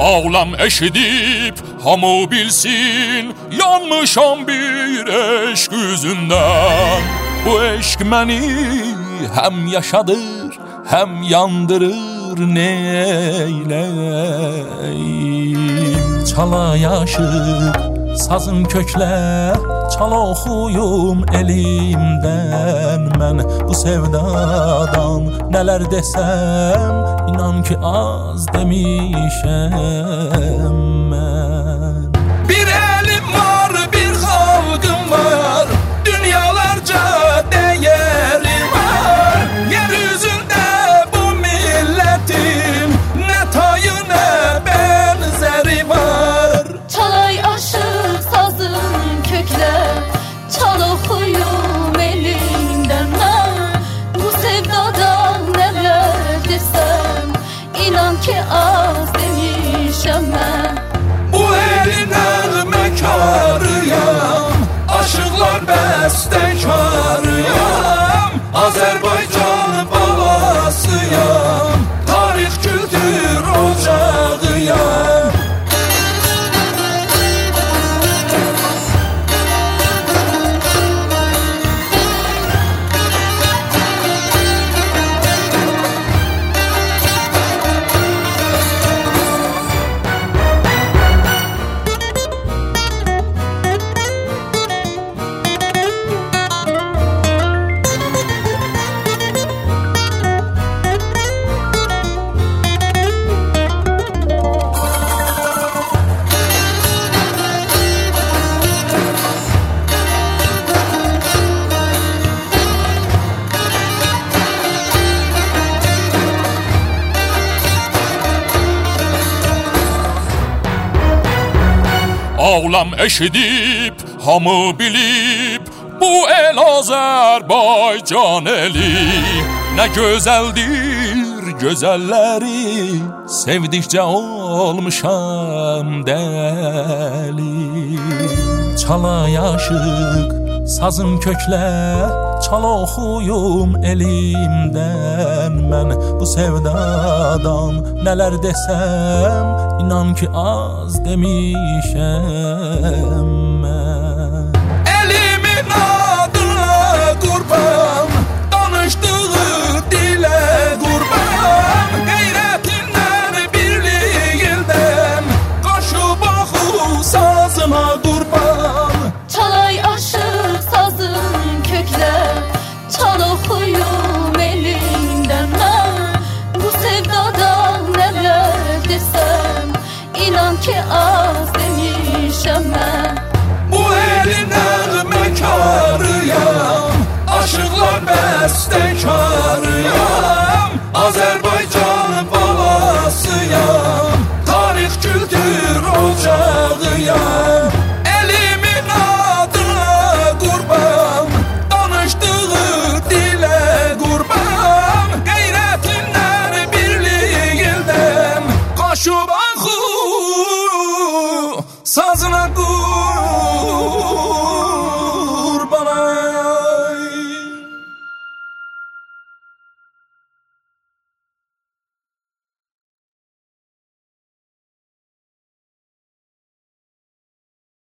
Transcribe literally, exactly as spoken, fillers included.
Ağlam eşidib hamı bilsin, yanmışam bir eşq yüzündən. Bu eşq məni həm yaşadır, həm yandırır, neyləyim? Çala yaşıq, sazım köklə, çal oxuyum elimdən. Mən bu sevdadan nələr desəm, inan ki az demişəm mən. Bir elim var, bir xalqım var, dünyalarca dəyəri var. Yeryüzündə bu millətin nə tayı nə bənzəri var. Çalay aşıq sazım köklə, çal oxuyum elimdən. Mən bu sevdadan nələr desəm, inan ki az demişəm mən. Bu elin nəğməkarıyam, aşıqlar bəstəkarıyam. Azərbaycan balasıyam, tarix kültür ocağıyam. Ağlam eşidib, hamı bilib, bu el Azərbaycan eli. Nə gözəldir gözəlləri, sevdikcə olmuşam dəli. Çala yaşıq, sazım köklə, çal oxuyum elimdən. Mən bu sevdadan nələr desəm, inan ki az demişəm mən. Elimin adına qurban, danışdığı dilə qurban. Qeyrətindən birliyindən, qaşıb axu sazına qurban. Çalay aşıq sazım köklə, çal oxuyum elimdən. Mən bu sevdadan nələr desəm, inan ki az demişəm mən. Bu elin nəğməkarıyam, aşıqlar bəstəkarıyam. Azərbaycan balasıyam, tarix kültür ocağıyam. Elimin adına qurban, danışdığı dilə qurban. Qeyrətindən birliyindən, qaşıb axu sazına qurban.